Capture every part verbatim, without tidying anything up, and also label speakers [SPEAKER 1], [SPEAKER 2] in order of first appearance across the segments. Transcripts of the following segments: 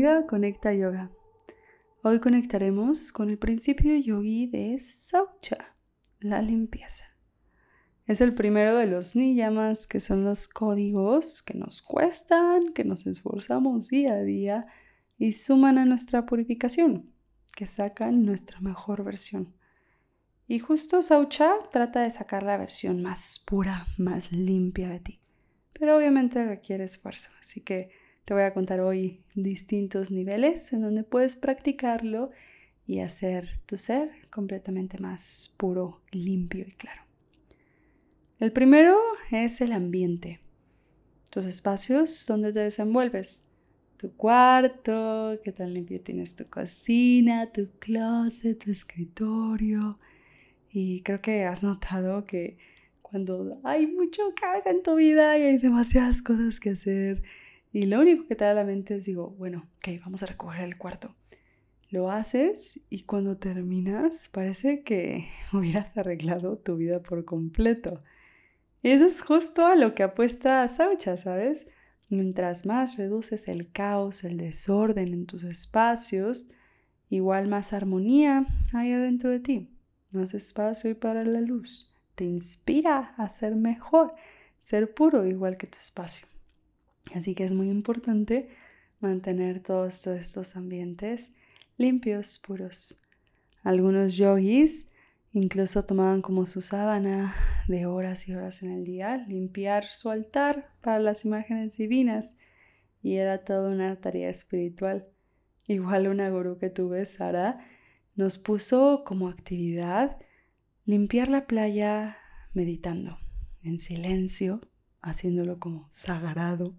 [SPEAKER 1] bienvenido a Conecta Yoga. Hoy conectaremos con el principio yogi de Saucha, la limpieza. Es el primero de los niyamas, que son los códigos que nos cuestan, que nos esforzamos día a día y suman a nuestra purificación, que sacan nuestra mejor versión. Y justo Saucha trata de sacar la versión más pura, más limpia de ti. Pero obviamente requiere esfuerzo, así que te voy a contar hoy distintos niveles en donde puedes practicarlo y hacer tu ser completamente más puro, limpio y claro. El primero es el ambiente, tus espacios donde te desenvuelves, tu cuarto, qué tan limpio tienes tu cocina, tu closet, tu escritorio. Y creo que has notado que cuando hay mucho caos en tu vida y hay demasiadas cosas que hacer y lo único que te da a la mente es, digo, bueno, ok, vamos a recoger el cuarto. Lo haces y cuando terminas parece que hubieras arreglado tu vida por completo. Y eso es justo a lo que apuesta Saucha, ¿sabes? Mientras más reduces el caos, el desorden en tus espacios, igual más armonía hay adentro de ti. Más espacio y para la luz. Te inspira a ser mejor, ser puro igual que tu espacio. Así que es muy importante mantener todos estos ambientes limpios, puros. Algunos yogis incluso tomaban como su sábana de horas y horas en el día limpiar su altar para las imágenes divinas, y era toda una tarea espiritual. Igual una gurú que tuve, Sara, nos puso como actividad limpiar la playa meditando, en silencio, haciéndolo como sagrado.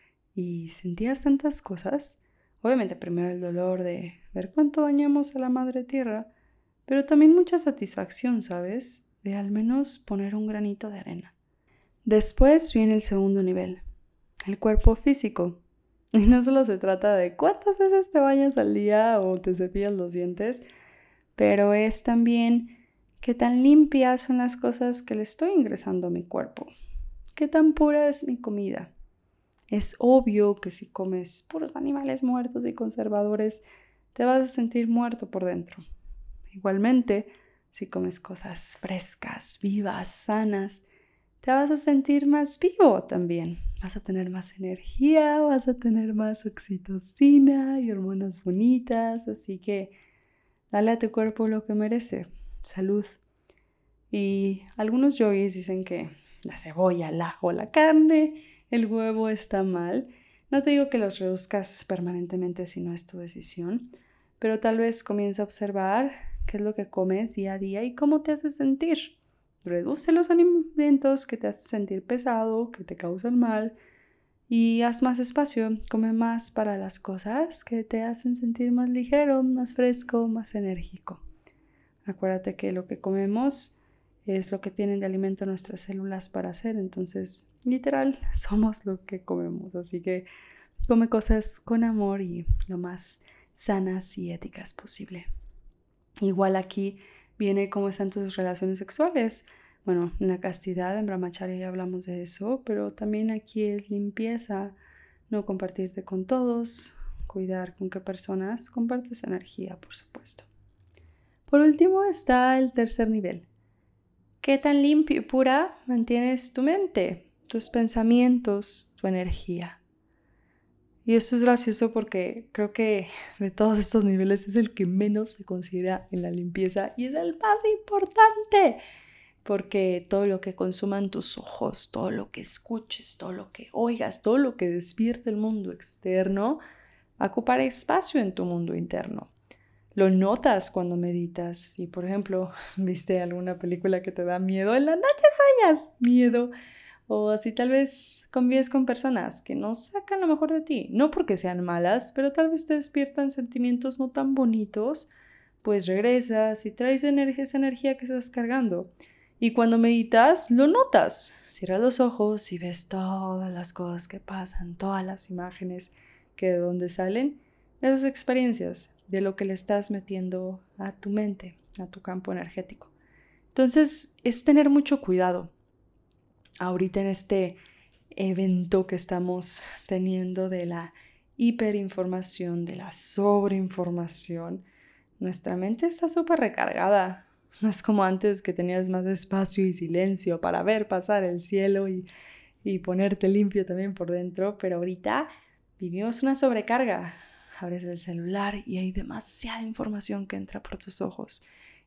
[SPEAKER 1] Y sentías tantas cosas. Obviamente primero el dolor de ver cuánto dañamos a la madre tierra, pero también mucha satisfacción, ¿sabes? De al menos poner un granito de arena. Después viene el segundo nivel, el cuerpo físico. Y no solo se trata de cuántas veces te bañas al día o te cepillas los dientes, pero es también qué tan limpias son las cosas que le estoy ingresando a mi cuerpo. Qué tan pura es mi comida. Es obvio que si comes puros animales muertos y conservadores, te vas a sentir muerto por dentro. Igualmente, si comes cosas frescas, vivas, sanas, te vas a sentir más vivo también. Vas a tener más energía, vas a tener más oxitocina y hormonas bonitas. Así que dale a tu cuerpo lo que merece, salud. Y algunos yogis dicen que la cebolla, el ajo, la carne, el huevo está mal. No te digo que los reduzcas permanentemente si no es tu decisión, pero tal vez comienza a observar qué es lo que comes día a día y cómo te hace sentir. Reduce los alimentos que te hacen sentir pesado, que te causan mal, y haz más espacio. Come más para las cosas que te hacen sentir más ligero, más fresco, más enérgico. Acuérdate que lo que comemos es lo que tienen de alimento nuestras células para hacer. Entonces, literal, somos lo que comemos. Así que come cosas con amor y lo más sanas y éticas posible. Igual aquí viene cómo están tus relaciones sexuales. Bueno, en la castidad, en Brahmacharya ya hablamos de eso, pero también aquí es limpieza, no compartirte con todos, cuidar con qué personas compartes energía, por supuesto. Por último está el tercer nivel. ¿Qué tan limpia y pura mantienes tu mente, tus pensamientos, tu energía? Y esto es gracioso porque creo que de todos estos niveles es el que menos se considera en la limpieza y es el más importante. Porque todo lo que consuman tus ojos, todo lo que escuches, todo lo que oigas, todo lo que despierte el mundo externo, va a ocupar espacio en tu mundo interno. Lo notas cuando meditas y, por ejemplo, viste alguna película que te da miedo, en la noche sueñas miedo, o así tal vez convives con personas que no sacan lo mejor de ti, no porque sean malas, pero tal vez te despiertan sentimientos no tan bonitos, pues regresas y traes energía, esa energía que estás cargando. Y cuando meditas, lo notas. Cierras los ojos y ves todas las cosas que pasan, todas las imágenes que de dónde salen, de esas experiencias, de lo que le estás metiendo a tu mente, a tu campo energético. Entonces, es tener mucho cuidado. Ahorita en este evento que estamos teniendo de la hiperinformación, de la sobreinformación. Nuestra mente está súper recargada. No es como antes que tenías más espacio y silencio para ver pasar el cielo y, y ponerte limpio también por dentro, pero ahorita vivimos una sobrecarga. Abres el celular y hay demasiada información que entra por tus ojos.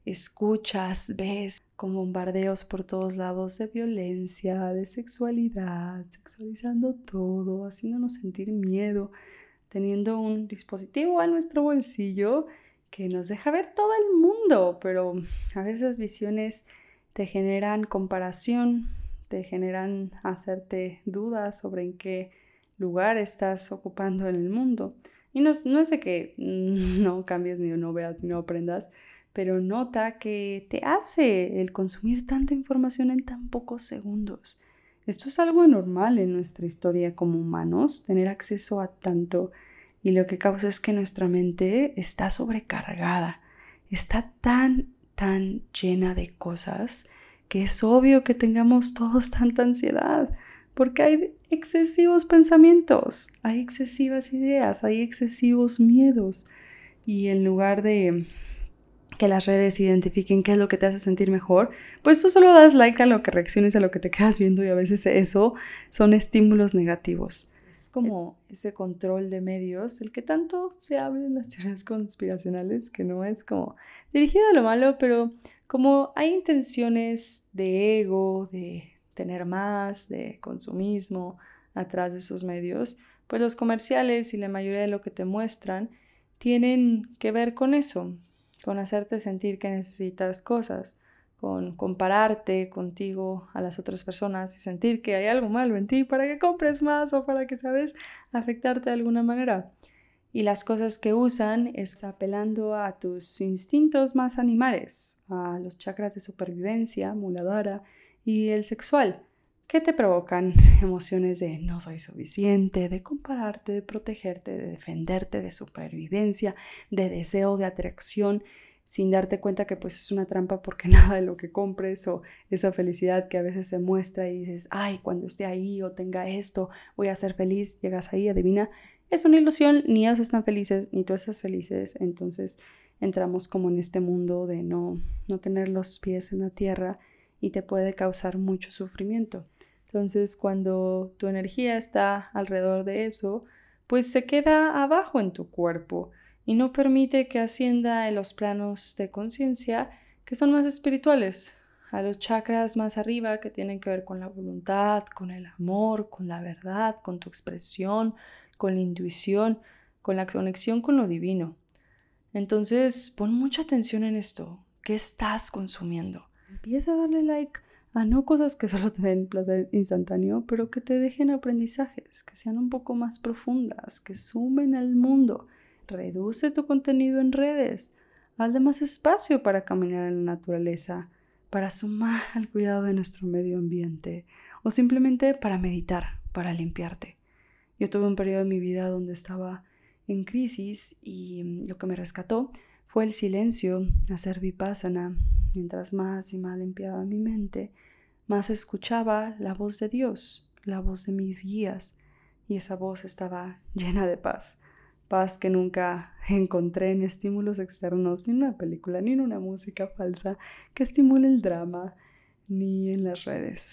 [SPEAKER 1] Escuchas, ves con bombardeos por todos lados de violencia, de sexualidad, sexualizando todo, haciéndonos sentir miedo, teniendo un dispositivo a nuestro bolsillo que nos deja ver todo el mundo, pero a veces las visiones te generan comparación, te generan hacerte dudas sobre en qué lugar estás ocupando en el mundo. Y no, no es de que no cambies ni no veas ni no aprendas, pero nota que te hace el consumir tanta información en tan pocos segundos. Esto es algo normal en nuestra historia como humanos, tener acceso a tanto, y lo que causa es que nuestra mente está sobrecargada, está tan, tan llena de cosas que es obvio que tengamos todos tanta ansiedad, porque hay excesivos pensamientos, hay excesivas ideas, hay excesivos miedos, y en lugar de que las redes identifiquen qué es lo que te hace sentir mejor, pues tú solo das like a lo que reacciones, a lo que te quedas viendo, y a veces eso son estímulos negativos. Es como ese control de medios, el que tanto se habla en las teorías conspiracionales, que no es como dirigido a lo malo, pero como hay intenciones de ego, de tener más, de consumismo atrás de esos medios, pues los comerciales y la mayoría de lo que te muestran tienen que ver con eso, con hacerte sentir que necesitas cosas, con compararte contigo a las otras personas y sentir que hay algo malo en ti para que compres más o para que, ¿sabes?, afectarte de alguna manera. Y las cosas que usan es apelando a tus instintos más animales, a los chakras de supervivencia, Muladhara, y el sexual, que te provocan emociones de no soy suficiente, de compararte, de protegerte, de defenderte, de supervivencia, de deseo, de atracción, sin darte cuenta que pues es una trampa, porque nada de lo que compres o esa felicidad que a veces se muestra y dices, ay, cuando esté ahí o tenga esto, voy a ser feliz, llegas ahí, adivina, es una ilusión, ni ellos están felices, ni tú estás felices. Entonces entramos como en este mundo de no, no tener los pies en la tierra, y te puede causar mucho sufrimiento. Entonces, cuando tu energía está alrededor de eso, pues se queda abajo en tu cuerpo y no permite que ascienda en los planos de conciencia que son más espirituales, a los chakras más arriba que tienen que ver con la voluntad, con el amor, con la verdad, con tu expresión, con la intuición, con la conexión con lo divino. Entonces, pon mucha atención en esto. ¿Qué estás consumiendo? Empieza a darle like a no cosas que solo te den placer instantáneo, pero que te dejen aprendizajes, que sean un poco más profundas, que sumen al mundo. Reduce tu contenido en redes. Hazle más espacio para caminar en la naturaleza, para sumar al cuidado de nuestro medio ambiente, o simplemente para meditar, para limpiarte. Yo tuve un periodo en mi vida donde estaba en crisis y lo que me rescató fue el silencio, hacer vipassana. Mientras más y más limpiaba mi mente, más escuchaba la voz de Dios, la voz de mis guías, y esa voz estaba llena de paz. Paz que nunca encontré en estímulos externos, ni en una película, ni en una música falsa que estimule el drama, ni en las redes.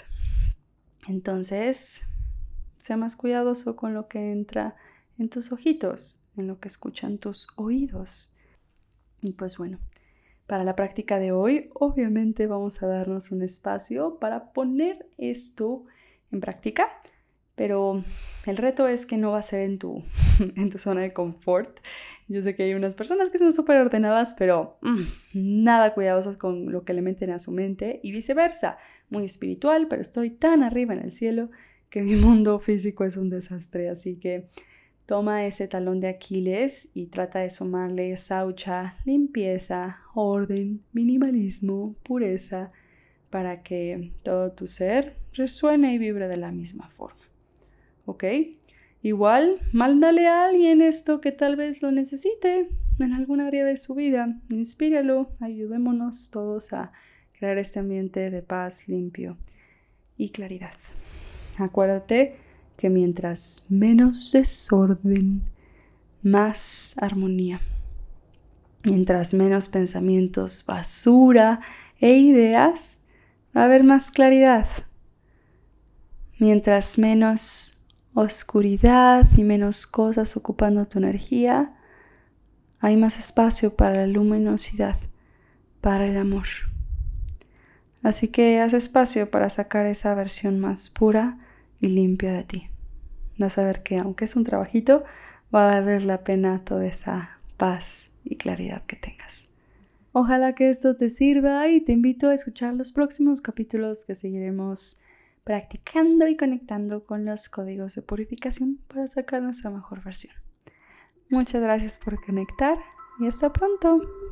[SPEAKER 1] Entonces, sé más cuidadoso con lo que entra en tus ojitos, en lo que escuchan tus oídos. Y pues bueno, para la práctica de hoy, obviamente vamos a darnos un espacio para poner esto en práctica, pero el reto es que no va a ser en tu, en tu zona de confort. Yo sé que hay unas personas que son súper ordenadas, pero mmm, nada cuidadosas con lo que le meten a su mente, y viceversa. Muy espiritual, pero estoy tan arriba en el cielo que mi mundo físico es un desastre, así que toma ese talón de Aquiles y trata de sumarle saucha, limpieza, orden, minimalismo, pureza, para que todo tu ser resuene y vibre de la misma forma. ¿Ok? Igual, mándale a alguien esto que tal vez lo necesite en algún área de su vida. Inspíralo, ayudémonos todos a crear este ambiente de paz, limpio y claridad. Acuérdate que mientras menos desorden más armonía. Mientras menos pensamientos basura e ideas, va a haber más claridad. Mientras menos oscuridad y menos cosas ocupando tu energía, hay más espacio para la luminosidad, para el amor. Así que haz espacio para sacar esa versión más pura y limpia de ti. Vas a ver que aunque es un trabajito, va a valer la pena toda esa paz y claridad que tengas. Ojalá que esto te sirva y te invito a escuchar los próximos capítulos que seguiremos practicando y conectando con los códigos de purificación para sacar nuestra mejor versión. Muchas gracias por conectar y hasta pronto.